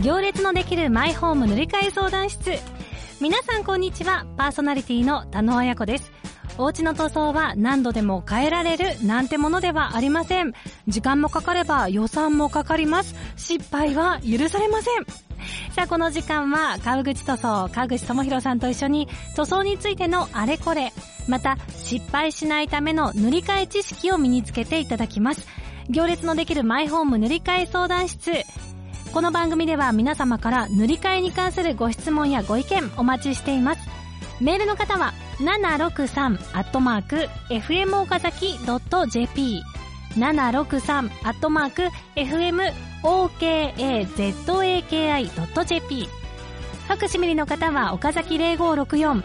行列のできるマイホーム塗り替え相談室。皆さんこんにちは。パーソナリティの田野彩子です。お家の塗装は何度でも変えられるなんてものではありません。時間もかかれば予算もかかります。失敗は許されません。さあ、この時間は川口塗装川口智博さんと一緒に塗装についてのあれこれ、また失敗しないための塗り替え知識を身につけていただきます。行列のできるマイホーム塗り替え相談室。この番組では皆様から塗り替えに関するご質問やご意見お待ちしています。メールの方は 763@fmokazaki.jp763@fmokazaki.jp。 ファクシミリの方は岡崎0564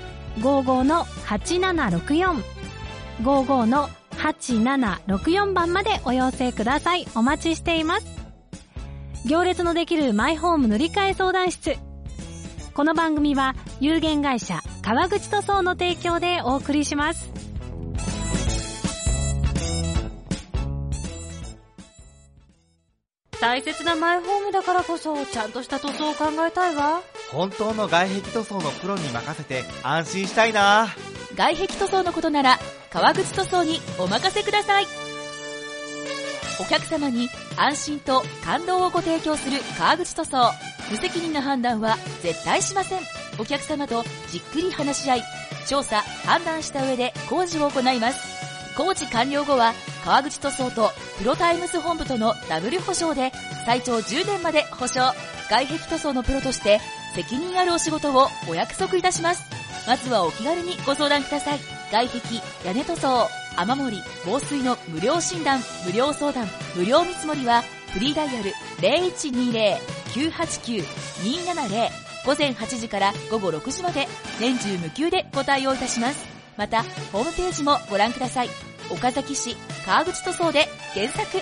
55-8764 55-8764番までお寄せください。お待ちしています。行列のできるマイホーム塗り替え相談室。この番組は有限会社川口塗装の提供でお送りします。大切なマイホームだからこそちゃんとした塗装を考えたいわ。 本当の外壁塗装のプロに任せて安心したいな。 外壁塗装のことなら川口塗装にお任せください。お客様に安心と感動をご提供する川口塗装。無責任な判断は絶対しません。お客様とじっくり話し合い、調査判断した上で工事を行います。工事完了後は川口塗装とプロタイムス本部とのダブル保証で最長10年まで保証。外壁塗装のプロとして責任あるお仕事をお約束いたします。まずはお気軽にご相談ください。外壁、屋根塗装、雨漏り、防水の無料診断、無料相談、無料見積もりはフリーダイヤル 0120-989-270 午前8時から午後6時まで年中無休でご対応いたします。またホームページもご覧ください。岡崎市川口塗装で検索。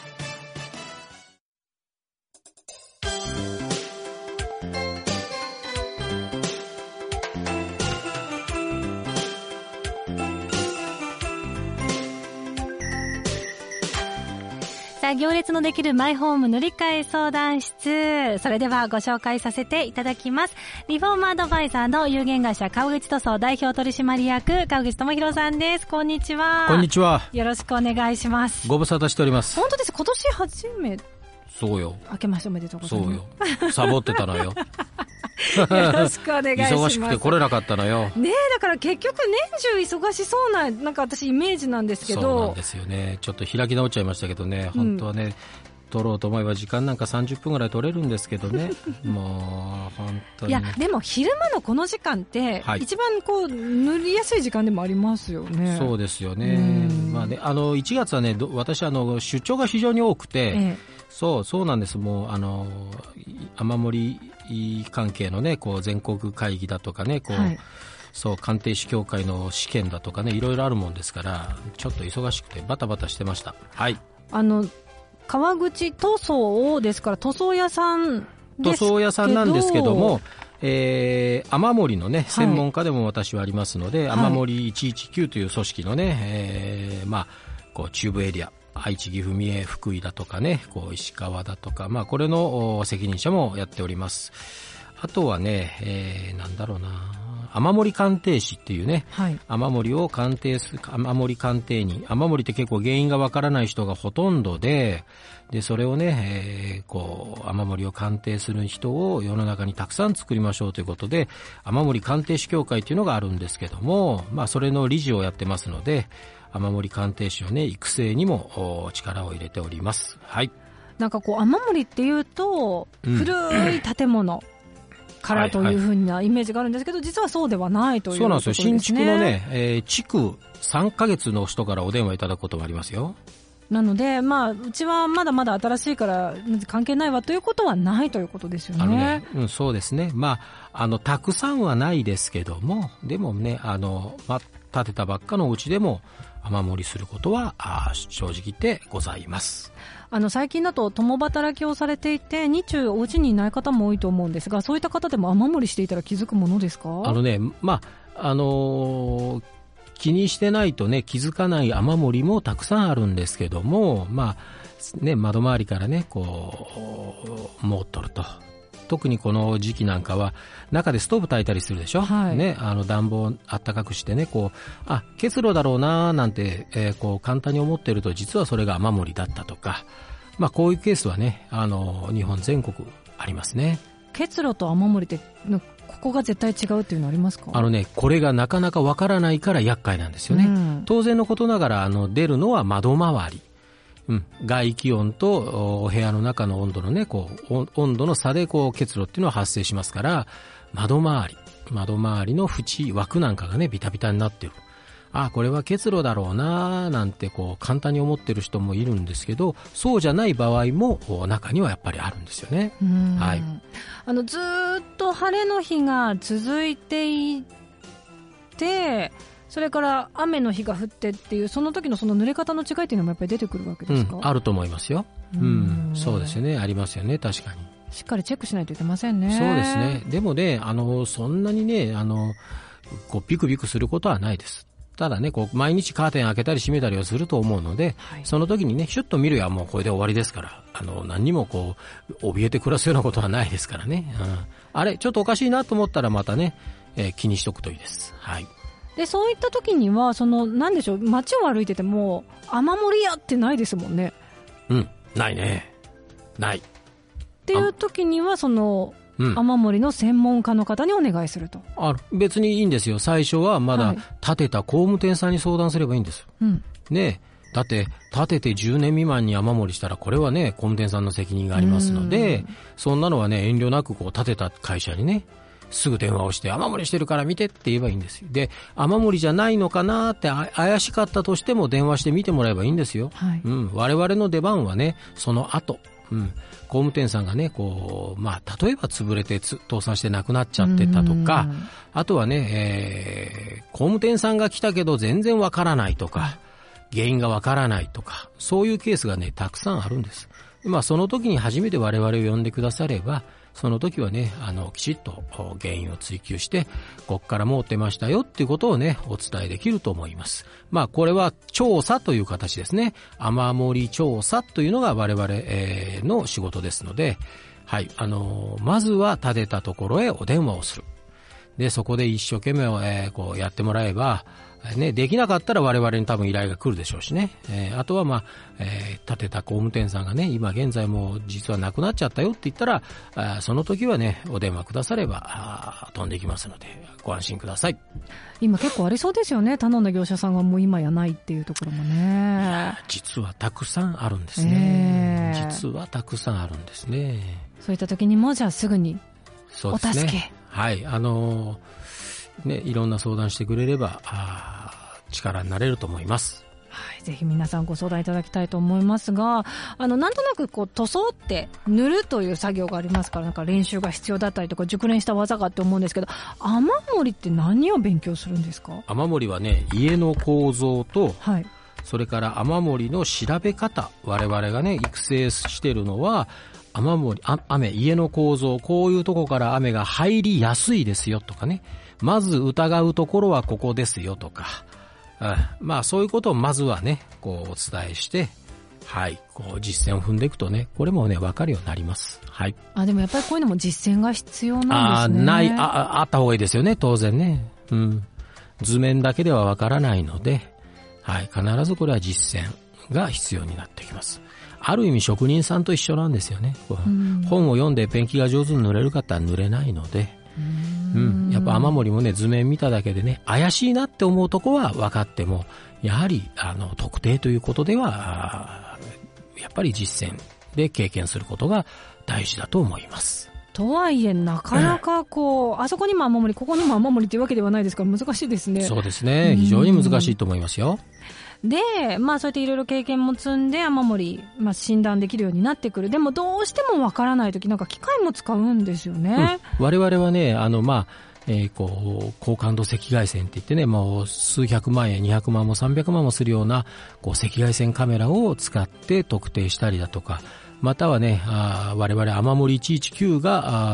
行列のできるマイホーム塗り替え相談室。それではご紹介させていただきます。リフォームアドバイザーの有限会社川口塗装代表取締役川口智博さんです。こんにちは。 こんにちは。 よろしくお願いします。 ご無沙汰しております。 本当です。今年初め。 そうよ。 明けましておめでとうございます。 そうよ。サボってたのよ。 よろしくお願いします。 忙しくて来れなかったのよ。 ねえ、だから結局年中忙しそうな、なんか私イメージなんですけど。 そうなんですよね。ちょっと開き直っちゃいましたけどね。本当はね、取ろうと思えば時間なんか30分ぐらい取れるんですけどね。もう本当に。 いやでも昼間のこの時間って、はい、一番こう塗りやすい時間でもありますよね。 そうですよね。まあね、1月はね、私出張が非常に多くて、そうなんです。もう雨漏り関係のね、こう全国会議だとかね、こう、はい、そう鑑定士協会の試験だとかね、いろいろあるもんですからちょっと忙しくてバタバタしてました。はい。 川口塗装ですから塗装屋さんですけど、塗装屋さんなんですけども、雨漏りのね専門家でも私はありますので、はい、雨漏り119という組織のね、まあこう中部エリア、愛知、岐阜、三重、福井だとかね、こう石川だとか、まあこれの責任者もやっております。あとはね、なんだろうな、雨漏り鑑定士っていうね、はい、雨漏りを鑑定する雨漏り鑑定人。雨漏りって結構原因がわからない人がほとんどで、それをね、こう雨漏りを鑑定する人を世の中にたくさん作りましょうということで、雨漏り鑑定士協会っていうのがあるんですけども、まあそれの理事をやってますので、雨漏り鑑定士のね育成にも力を入れております。はい。 なんかこう雨漏りっていうと、古い建物からというふうなイメージがあるんですけど、実はそうではないということですね。 そうなんですよ。新築のね、築3ヶ月の人からお電話いただくこともありますよ。 なので、まあ、うちはまだまだ新しいから関係ないわということはないということですよね。 そうですね。まあ、たくさんはないですけども、でもね、建てたばっかのお家でも雨漏りすることは正直言ってございます。 最近だと共働きをされていて日中お家にいない方も多いと思うんですが、そういった方でも雨漏りしていたら気づくものですか？ まあ気にしてないとね気づかない雨漏りもたくさんあるんですけども、まあね、窓周りからねこう漏っとると特にこの時期なんかは中でストーブ焚いたりするでしょ、 はいね、暖房あったかくしてね、こう結露だろうななんて、こう簡単に思ってると実はそれが雨漏りだったとか、こういうケースはね日本全国ありますね。 結露と雨漏りってここが絶対違うっていうのありますか？ これがなかなかわからないから厄介なんですよね、当然のことながら出るのは窓周り、外気温とお部屋の中の温度のね、こう温度の差でこう結露っていうのは発生しますから、窓周りの縁枠なんかがねビタビタになってる、これは結露だろうななんてこう簡単に思ってる人もいるんですけど、そうじゃない場合も中にはやっぱりあるんですよね。はい、 ずーっと晴れの日が続いていて、それから雨の日が降ってっていう、その時のその濡れ方の違いっていうのもやっぱり出てくるわけですか？ あると思いますよ。そうですよね、ありますよね、確かに。 しっかりチェックしないといけませんね。 そうですね。でもね、そんなにね、こうビクビクすることはないです。ただね、こう毎日カーテン開けたり閉めたりはすると思うので、その時にね、シュッと見るやもうこれで終わりですから、何にもこう怯えて暮らすようなことはないですからね。あれちょっとおかしいなと思ったらまたね、気にしとくといいです。はい。 でそういった時にはなんでしょう、街を歩いてても雨漏りやってないですもんね。 ないね。ない。 っていう時には雨漏りの専門家の方にお願いすると。 別にいいんですよ。最初はまだ建てた工務店さんに相談すればいいんです。ね、だって建てて10年未満に雨漏りしたらこれはね工務店さんの責任がありますので、そんなのはね遠慮なくこう建てた会社にねすぐ電話をして雨漏りしてるから見てって言えばいいんですよ。で雨漏りじゃないのかなって怪しかったとしても電話して見てもらえばいいんですよ。我々の出番はねその後、工務店さんがねこう、例えば潰れて倒産してなくなっちゃってたとか、あとはね、工務店さんが来たけど全然わからないとか、原因がわからないとか、そういうケースがねたくさんあるんです。その時に初めて我々を呼んでくだされば、その時はねきちっと原因を追求してこっからもう出ましたよっていうことをねお伝えできると思います。これは調査という形ですね。雨漏り調査というのが我々、の仕事ですので、はい、まずは建てたところへお電話をする。でそこで一生懸命、こうやってもらえばね、できなかったら我々に多分依頼が来るでしょうしね。あとは建てた工務店さんがね、今現在もう実はなくなっちゃったよって言ったら、その時はね、お電話くだされば飛んできますので、ご安心ください。 今結構ありそうですよね。頼んだ業者さんがもう今やないっていうところもね。 実はたくさんあるんですね。実はたくさんあるんですね。 そういった時にもじゃあすぐにお助け。 そうですね。はい、いろんな相談してくれれば力になれると思います。 はい、ぜひ皆さんご相談いただきたいと思いますが、なんとなくこう塗装って塗るという作業がありますから、なんか練習が必要だったりとか熟練した技がって思うんですけど、雨漏りって何を勉強するんですか？雨漏りはね、家の構造と、 はい、 それから雨漏りの調べ方、我々がね育成しているのは雨漏り、家の構造、こういうとこから雨が入りやすいですよとかね、まず疑うところはここですよとか、そういうことをまずはねこうお伝えして、はい、こう実践を踏んでいくとね、これもね分かるようになります。はい。 でもやっぱりこういうのも実践が必要なんですね。 あった方がいいですよね、当然ね。図面だけでは分からないので、はい、必ずこれは実践が必要になってきます。ある意味職人さんと一緒なんですよね。本を読んでペンキが上手に塗れるかって塗れないので、やっぱ雨漏りもね図面見ただけでね怪しいなって思うとこは分かっても、やはり特定ということではやっぱり実践で経験することが大事だと思います。 とはいえなかなかあそこにも雨漏りここにも雨漏りというわけではないですから難しいですね。 そうですね、非常に難しいと思いますよ。 で、そうやっていろいろ経験も積んで雨漏り、診断できるようになってくる。でもどうしてもわからないとき、なんか機械も使うんですよね。 我々はね、高感度赤外線って言ってね、もう数百万円、200万も300万もするような赤外線カメラを使って特定したりだとか、またはね、我々雨漏り119が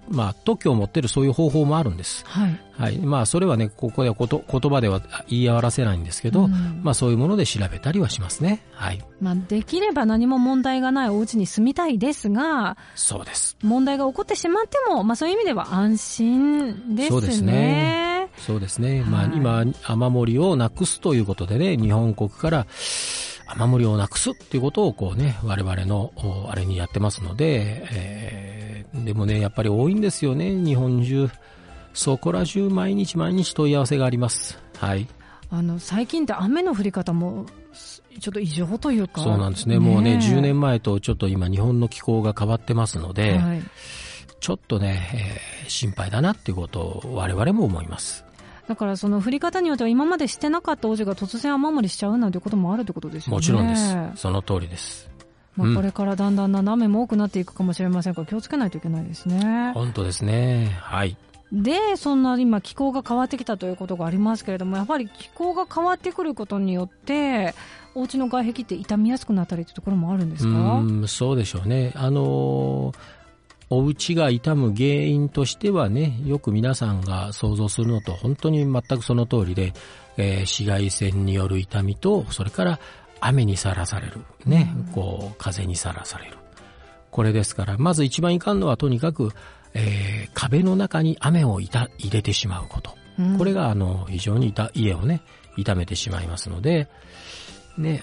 特許を持っているそういう方法もあるんです。 はい。 はい。それはね、ここでは言葉では言い表せないんですけど、そういうもので調べたりはしますね。はい。 できれば何も問題がないお家に住みたいですが、 そうです。 問題が起こってしまっても、そういう意味では安心ですね。 そうですね。そうですね。今、雨漏りをなくすということでね、日本国から雨漏りをなくすっていうことを我々のあれにやってますので、でもね、やっぱり多いんですよね、日本中。そこら中毎日問い合わせがあります。はい。 最近って雨の降り方もちょっと異常というか。 そうなんですね。もうね、10年前とちょっと今日本の気候が変わってますので、はい、ちょっとね、心配だなっていうことを我々も思います。 だからその降り方によっては今までしてなかったお家が突然雨漏りしちゃうなんていうこともあるってことですよね。 もちろんです。その通りです。 これからだんだん雨も多くなっていくかもしれませんから気をつけないといけないですね。 本当ですね。はい。 で、そんな今気候が変わってきたということがありますけれども、やっぱり気候が変わってくることによってお家の外壁って傷みやすくなったりというところもあるんですか？ そうでしょうね。お家が傷む原因としてはね、よく皆さんが想像するのと本当に全くその通りで、紫外線による傷みと、それから雨にさらされるね、風にさらされる、これですから、まず一番いかんのはとにかく、壁の中に雨を入れてしまうこと、これが非常に家をね傷めてしまいますのでね、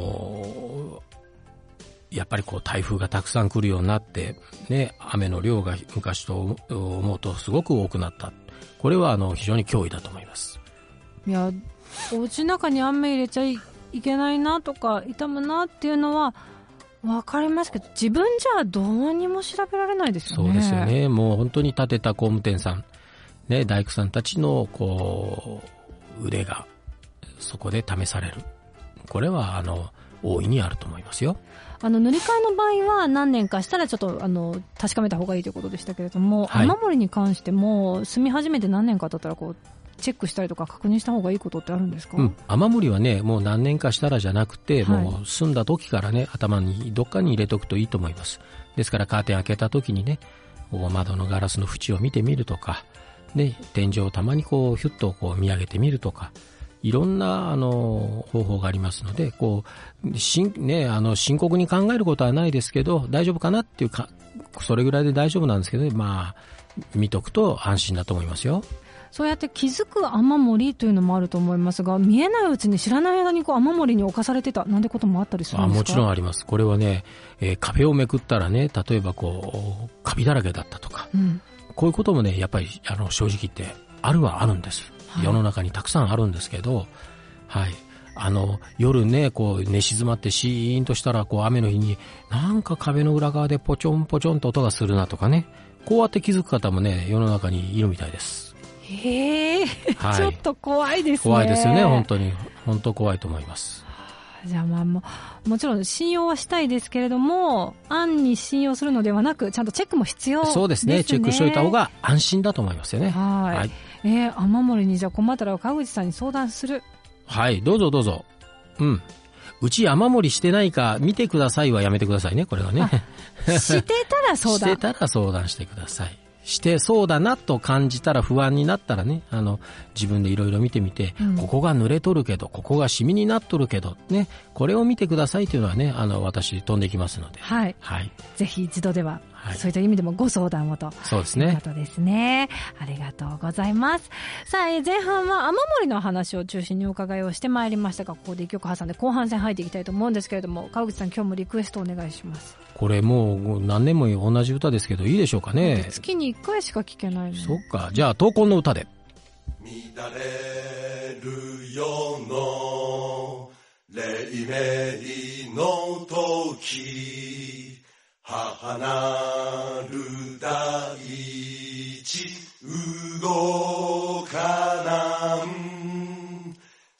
やっぱり台風がたくさん来るようになってね、雨の量が昔と思うとすごく多くなった。これは非常に脅威だと思います。 いや、お家の中に雨入れちゃいけないなとか傷むなっていうのはわかりますけど、自分じゃどうにも調べられないですよね。 そうですよね。もう本当に建てた工務店さん、ね、大工さんたちの腕がそこで試される。これは大いにあると思いますよ。 塗り替えの場合は何年かしたらちょっと確かめた方がいいということでしたけれども、はい、雨漏りに関しても住み始めて何年か経ったらチェックしたりとか確認した方がいいことってあるんですか？ 雨漏りはね、もう何年かしたらじゃなくて、もう住んだ時からね、頭にどっかに入れておくといいと思います。ですからカーテン開けた時にね、窓のガラスの縁を見てみるとか、ね、天井をたまにヒュッと見上げてみるとか、いろんな方法がありますので、深刻に考えることはないですけど、大丈夫かなっていうか、それぐらいで大丈夫なんですけど、見とくと安心だと思いますよ。 そうやって気づく雨漏りというのもあると思いますが、見えないうちに知らない間に雨漏りに侵されてたなんてこともあったりするんですか？もちろんあります。これはね、 壁をめくったらね、例えばカビだらけだったとか、こういうこともね、やっぱり正直言ってあるはあるんです。世の中にたくさんあるんですけど、はい。夜ね、寝静まってシーンとしたら、雨の日に、なんか壁の裏側でポチョンポチョンと音がするなとかね、こうやって気づく方もね、世の中にいるみたいです。 へえ、はい、ちょっと怖いですね。 怖いですよね、本当に。本当怖いと思います。 じゃあもちろん信用はしたいですけれども、安に信用するのではなく、ちゃんとチェックも必要ですね。 そうですね、チェックしておいた方が安心だと思いますよね。 はい。雨漏りにじゃあ困ったら川口さんに相談する。 はい、どうぞどうぞ。うち雨漏りしてないか見てくださいはやめてくださいね、これはね。 してたら相談。 してたら相談してください。してそうだなと感じたら、不安になったらね、自分でいろいろ見てみて、ここが濡れとるけど、ここがシミになっとるけど、ね、これを見てくださいというのはね、私飛んできますので。 はい。はい。ぜひ一度では、そういった意味でもご相談をと。 そうですね。 ということですね。ありがとうございます。さあ、前半は雨漏りの話を中心にお伺いをしてまいりましたが、ここで一曲挟んで後半戦入っていきたいと思うんですけれども、川口さん、今日もリクエストお願いします。 これもう何年も同じ歌ですけど、いいでしょうかね。 月に1回しか聴けないの。 そっか。じゃあ、闘魂の歌で。 乱れる世の黎明の時、母なる大地動かなん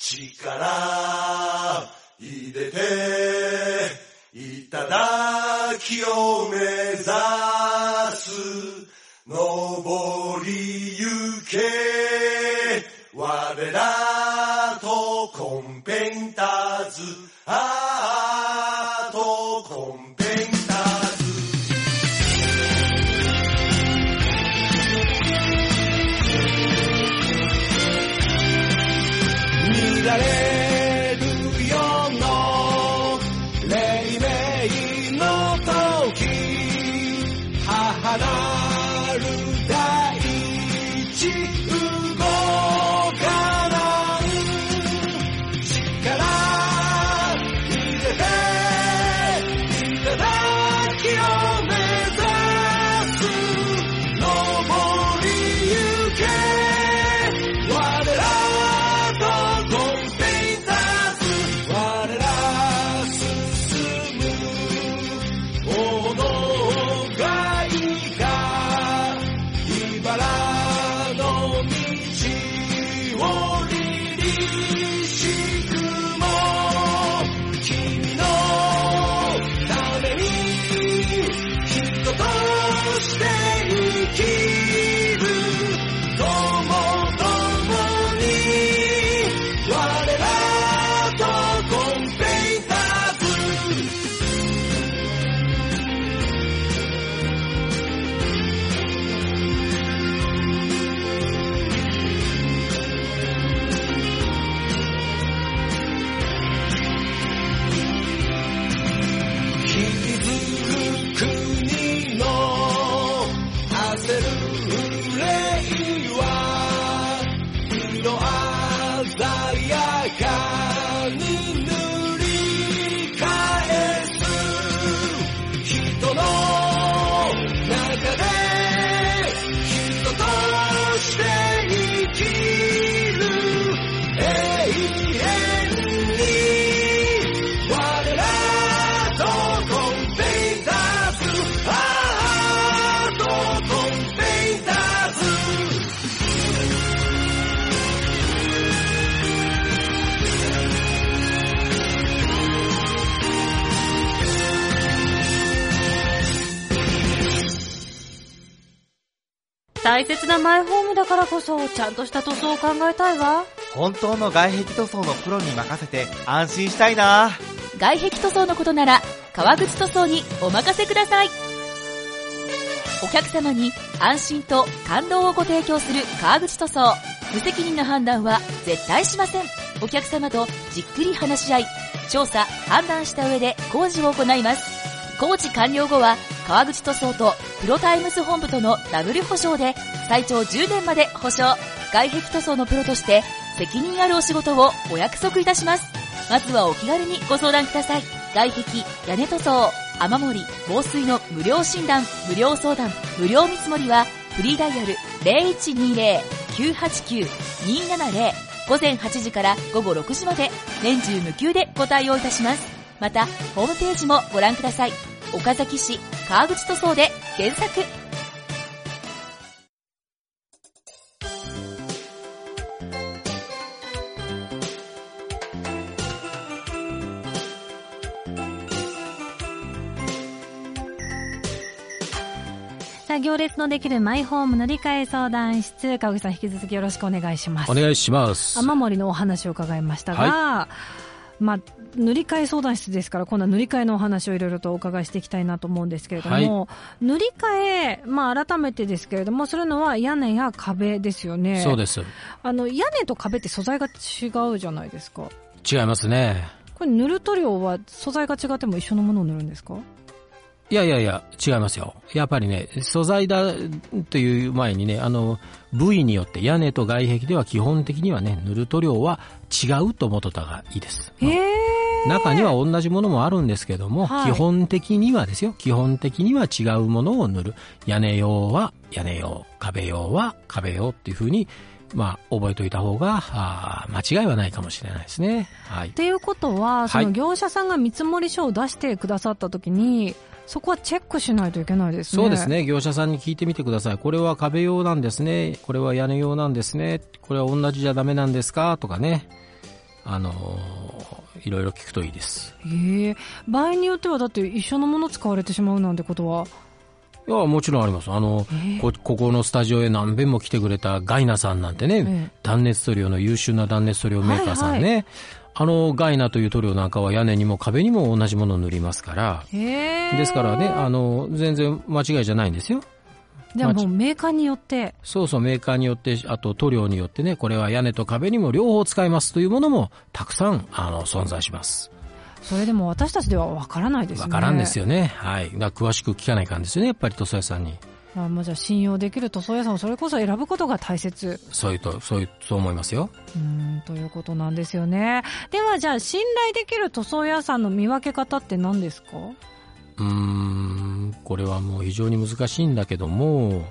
力入れていただきを目指す登りゆけ我らとコンペンターズとコンペンターズ大切なマイホームだからこそちゃんとした塗装を考えたいわ。 本当の外壁塗装のプロに任せて安心したいな。 外壁塗装のことなら川口塗装にお任せください。お客様に安心と感動をご提供する川口塗装。無責任な判断は絶対しません。お客様とじっくり話し合い、調査判断した上で工事を行います。工事完了後は川口塗装とプロタイムズ本部とのダブル保証で最長10年まで保証。外壁塗装のプロとして責任あるお仕事をお約束いたします。まずはお気軽にご相談ください。外壁、屋根塗装、雨漏り、防水の無料診断、無料相談、無料見積もりはフリーダイヤル 0120-989-270 午前8時から午後6時まで年中無休でご対応いたします。またホームページもご覧ください。岡崎市川口塗装で検索。 行列のできるマイホーム乗り換え相談室、川口さん引き続きよろしくお願いします。 お願いします。 雨漏りのお話を伺いましたが、 はい、 塗り替え相談室ですから今度は塗り替えのお話をいろいろとお伺いしていきたいなと思うんですけれども、はい、塗り替え、改めてですけれども、するのは屋根や壁ですよね。 そうです。 屋根と壁って素材が違うじゃないですか。 違いますね。 これ塗る塗料は素材が違っても一緒のものを塗るんですか？ いや違いますよ。やっぱりね、素材だという前にね、部位によって屋根と外壁では基本的にはね、塗る塗料は違うと思っとったがいいです。中には同じものもあるんですけども、はい、基本的にはですよ、基本的には違うものを塗る。屋根用は屋根用、壁用は壁用っていう風に覚えておいた方が間違いはないかもしれないですね。はい。 っていうことは、その業者さんが見積書を出してくださったときに、そこはチェックしないといけないですね。 そうですね。業者さんに聞いてみてください。これは壁用なんですね。これは屋根用なんですね。これは同じじゃダメなんですかとかね。いろいろ聞くといいです。 場合によってはだって一緒のもの使われてしまうなんてことは。 いや、もちろんあります。ここのスタジオへ何遍も来てくれたガイナさんなんてね、断熱塗料の優秀な断熱塗料メーカーさんね。はいはい、ガイナという塗料なんかは屋根にも壁にも同じものを塗りますから。ですからね、全然間違いじゃないんですよ。 じゃあもうメーカーによって。 そうそう、メーカーによって、あと塗料によってね、これは屋根と壁にも両方使えますというものもたくさん、存在します。 それでも私たちではわからないですね。 わからんですよね。はい。だから詳しく聞かないかんですよね、やっぱり塗装屋さんに。 じゃあ信用できる塗装屋さんをそれこそ選ぶことが大切。 そう思いますよ。 ということなんですよね。ではじゃあ信頼できる塗装屋さんの見分け方って何ですか？ これはもう非常に難しいんだけども、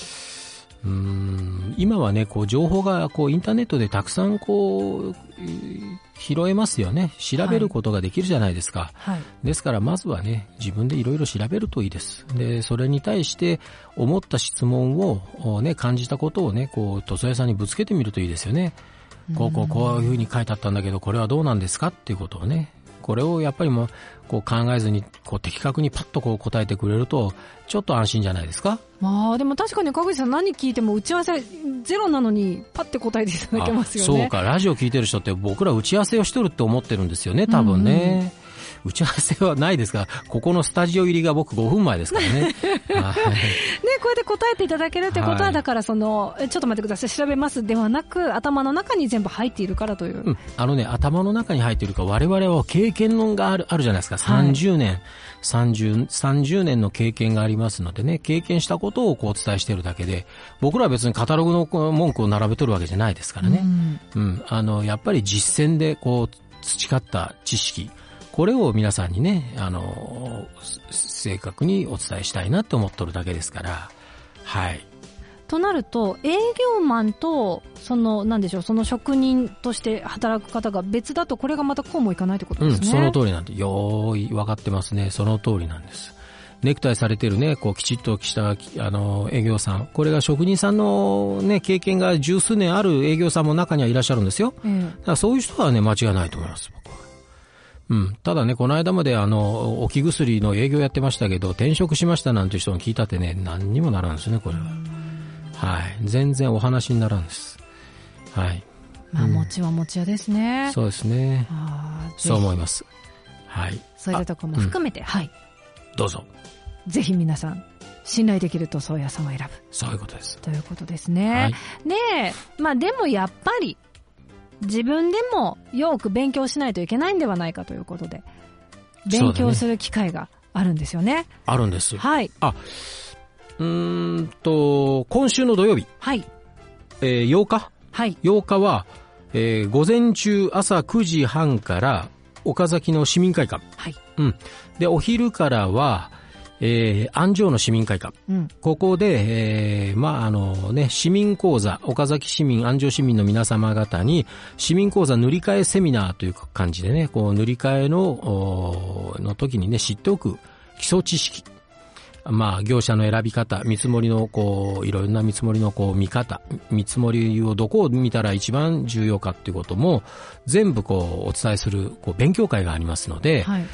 今はね、情報がインターネットでたくさん拾えますよね。調べることができるじゃないですか。はい、ですからまずはね、自分でいろいろ調べるといいです。で、それに対して思った質問をね、感じたことをね、塗装屋さんにぶつけてみるといいですよね。こういうふうに書いてあったんだけど、これはどうなんですかっていうことをね。これをやっぱり考えずに的確にパッと答えてくれるとちょっと安心じゃないですか。 でも確かに川口さん何聞いても打ち合わせゼロなのにパッて答えていただけますよね。 そうか、ラジオ聞いてる人って僕ら打ち合わせをしとるって思ってるんですよね、多分ね。打ち合わせはないですが、ここのスタジオ入りが僕5分前ですからね。ね、こうやって答えていただけるってことは、だからちょっと待ってください、調べますではなく、頭の中に全部入っているからという。 頭の中に入っているか、我々は経験があるじゃないですか。30年、30年の経験がありますのでね、経験したことをお伝えしているだけで、僕らは別にカタログの文句を並べとるわけじゃないですからね。やっぱり実践で培った知識、これを皆さんにね、正確にお伝えしたいなと思っとるだけですから、はい。 となると、営業マンと、なんでしょう、その職人として働く方が別だと、これがまたこうもいかないってことですね。 その通りなんで、よーい、分かってますね。その通りなんです。ネクタイされてるね、きちっとした営業さん、これが職人さんのね、経験が十数年ある営業さんも中にはいらっしゃるんですよ。だからそういう人はね、間違いないと思います。ただね、この間まで置き薬の営業やってましたけど、転職しましたなんて人に聞いたってね、何にもならんですね、これは。 はい。全然お話にならんです。はい。 まあ、餅は餅屋ですね。 そうですね。そう思います。はい。 そういうところも含めて、はい。 どうぞ。 ぜひ皆さん、信頼できる塗装屋さんを選ぶ。 そういうことです。 ということですね。 はい、 で、まあでもやっぱり、自分でもよく勉強しないといけないんではないかということで、勉強する機会があるんですよね。 あるんです。 はい。 今週の土曜日。 はい。 8日。 はい。 8日は、午前中朝9時半から岡崎の市民会館。 はい。 うん。で、お昼からは、安城の市民会館。 うん。 ここで、市民講座、岡崎市民、安城市民の皆様方に、市民講座塗り替えセミナーという感じでね、こう塗り替えの時にね、知っておく基礎知識。まあ、業者の選び方、見積もりのいろんな見積もりの見方、見積もりをどこを見たら一番重要かっていうことも、全部お伝えする、勉強会がありますので、 はい、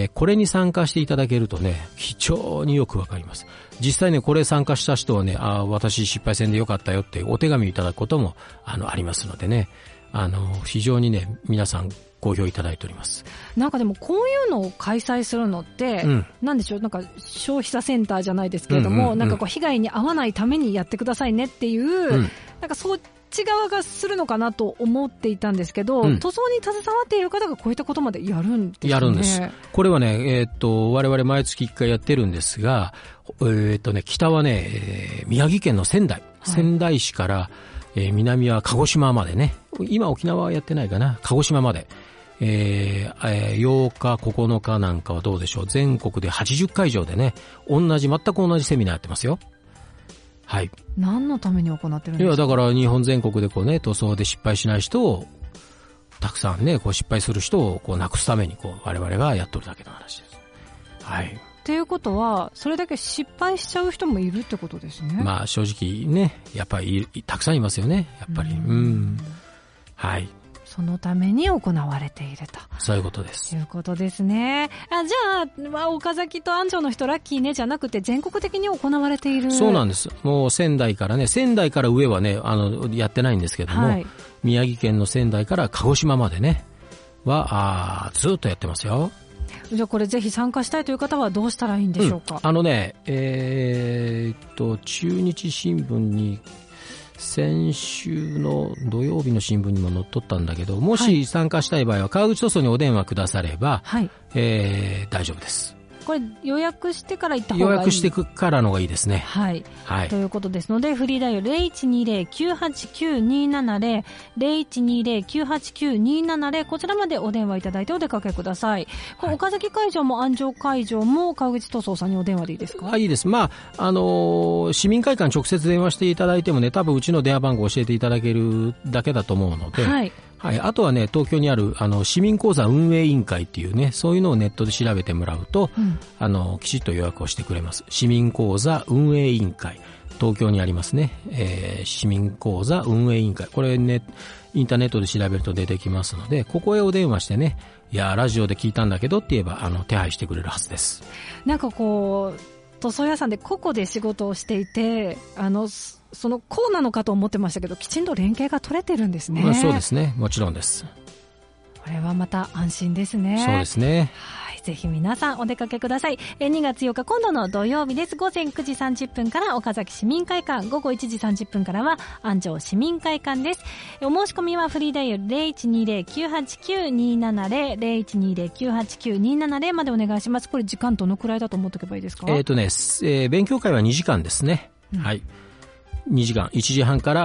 これに参加していただけるとね、非常によくわかります。実際ね、これ参加した人はね、私失敗せんでよかったよってお手紙いただくことも、ありますのでね、非常にね、皆さん、好評いただいております。 なんかでもこういうのを開催するのって、なんでしょう、なんか消費者センターじゃないですけれども、なんか被害に遭わないためにやってくださいねっていう、なんかそっち側がするのかなと思っていたんですけど、塗装に携わっている方がこういったことまでやるんですね。 やるんです。これはね、我々毎月1回やってるんですが、北はね、宮城県の仙台市から、南は鹿児島までね、今沖縄はやってないかな、鹿児島まで。8日、9日なんかはどうでしょう。全国で80会場でね、全く同じセミナーやってますよ。はい。 何のために行ってるんですか？ いや、だから日本全国で塗装で失敗しない人を、たくさんね、失敗する人をなくすために我々がやっとるだけの話です。はい。 ということは、それだけ失敗しちゃう人もいるってことですね。 まあ正直ね、やっぱりたくさんいますよね、やっぱり。はい。 そのために行われていると。 そういうことです。 ということですね。じゃあ、岡崎と安城の人ラッキーねじゃなくて全国的に行われている。そうなんです。もう仙台から上はね、やってないんですけども、はい、宮城県の仙台から鹿児島までね、ずっとやってますよ。 じゃあこれぜひ参加したいという方はどうしたらいいんでしょうか？ 中日新聞に、先週の土曜日の新聞にも載っとったんだけど、もし参加したい場合は川口塗装にお電話くだされば、はい、大丈夫です。 これ予約してから行った方がいい？ 予約してからのがいいですね。 はい。はい。ということですので、フリーダイヤル 0120-989-270、0120-989-270、こちらまでお電話いただいてお出かけください。この岡崎会場も安城会場も川口塗装さんにお電話でいいですか？ いいです。まあ、市民会館直接電話していただいてもね、多分うちの電話番号教えていただけるだけだと思うので、はい。はい。あとはね、東京にある、市民講座運営委員会っていうね、そういうのをネットで調べてもらうと、きちっと予約をしてくれます。市民講座運営委員会。東京にありますね。市民講座運営委員会。これね、インターネットで調べると出てきますので、ここへお電話してね、いや、ラジオで聞いたんだけどって言えば、手配してくれるはずです。 なんか塗装屋さんで個々で仕事をしていて、そのこうなのかと思ってましたけど、きちんと連携が取れてるんですね。 そうですね。もちろんです。 これはまた安心ですね。 そうですね。 はい。ぜひ皆さんお出かけください。2月8日今度の土曜日です。午前9時30分から岡崎市民会館、午後1時30分からは安城市民会館です。お申し込みはフリーダイヤル 0120-989-270、0120-989-270 までお願いします。これ時間どのくらいだと思っておけばいいですか？ 勉強会は2時間ですね。はい。2時間、1時半から、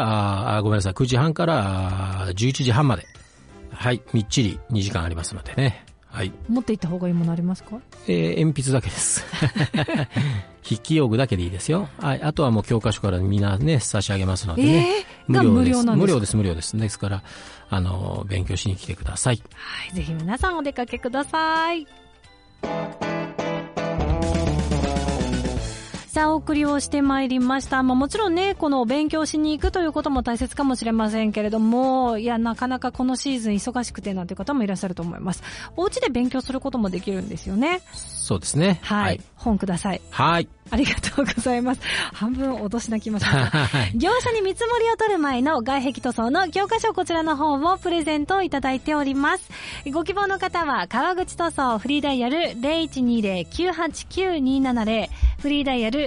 ごめんなさい、9時半から11時半まで。はい、みっちり2時間ありますのでね。はい。 持っていった方がいいものありますか？ 鉛筆だけです。筆記用具だけでいいですよ。はい。あとはもう教科書からみんなね、差し上げますのでね。 無料なんですか？ 無料です、無料です。ですから、勉強しに来てください。 はい。ぜひ皆さんお出かけください。ささあお送りをしてまいりました。もちろんね、この勉強しに行くということも大切かもしれませんけれども、いや、なかなかこのシーズン忙しくてなんていう方もいらっしゃると思います。お家で勉強することもできるんですよね。 そうですね。 はい。本ください。 はい。 ありがとうございます。半分脅し泣きました。業者に見積もりを取る前の外壁塗装の教科書、こちらの方をプレゼントいただいております。ご希望の方は川口塗装フリーダイヤル 0120-989-270 フリーダイヤル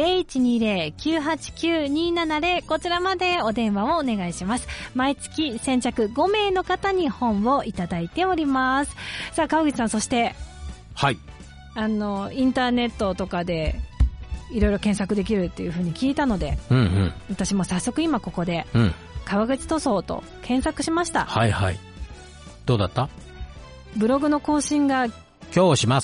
0120-989-270 こちらまでお電話をお願いします。毎月先着5名の方に本をいただいております。さあ川口さん、そしてはい、 インターネットとかでいろいろ検索できるっていう風に聞いたので、私も早速今ここで、川口塗装と検索しました。 はいはい。どうだった？ ブログの更新が今日します。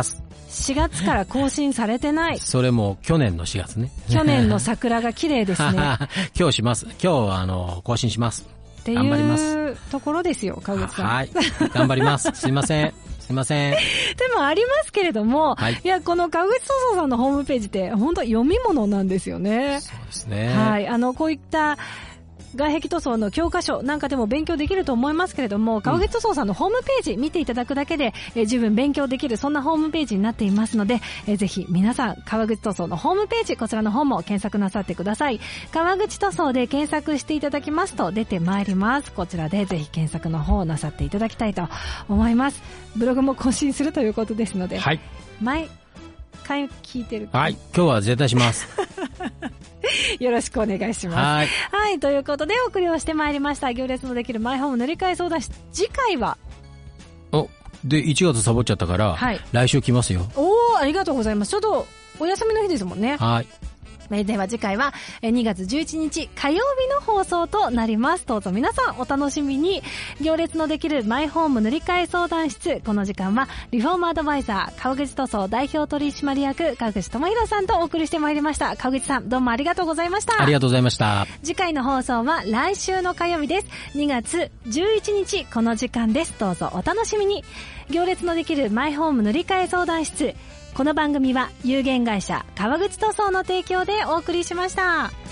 4月から更新されてない。 それも去年の4月ね。 去年の桜が綺麗ですね。 今日します。今日更新します。 っていうところですよ、川口さん。 はい。頑張ります。すいません。でもありますけれども、いや、この川口塗装さんのホームページって本当読み物なんですよね。 そうですね。 はい。こういった外壁塗装の教科書なんかでも勉強できると思いますけれども、川口塗装さんのホームページ見ていただくだけで、十分勉強できる、そんなホームページになっていますので、ぜひ皆さん川口塗装のホームページ、こちらの方も検索なさってください。川口塗装で検索していただきますと出てまいります。こちらでぜひ検索の方をなさっていただきたいと思います。ブログも更新するということですので、 はい、 毎回聞いてる。 はい、今日は絶対します。 よろしくお願いします。はい、ということでお送りをしてまいりました。行列のできるマイホーム塗り替え相談室、次回はで1月サボっちゃったから、はい、来週来ますよ。 ありがとうございます。ちょうどお休みの日ですもんね。 はい。 では次回は2月11日火曜日の放送となります。どうぞ皆さんお楽しみに。行列のできるマイホーム塗り替え相談室、この時間はリフォームアドバイザー川口塗装代表取締役川口智博さんとお送りしてまいりました。川口さん、どうもありがとうございました。 ありがとうございました。 次回の放送は来週の火曜日です。2月11日この時間です。どうぞお楽しみに。行列のできるマイホーム塗り替え相談室、この番組は有限会社川口塗装の提供でお送りしました。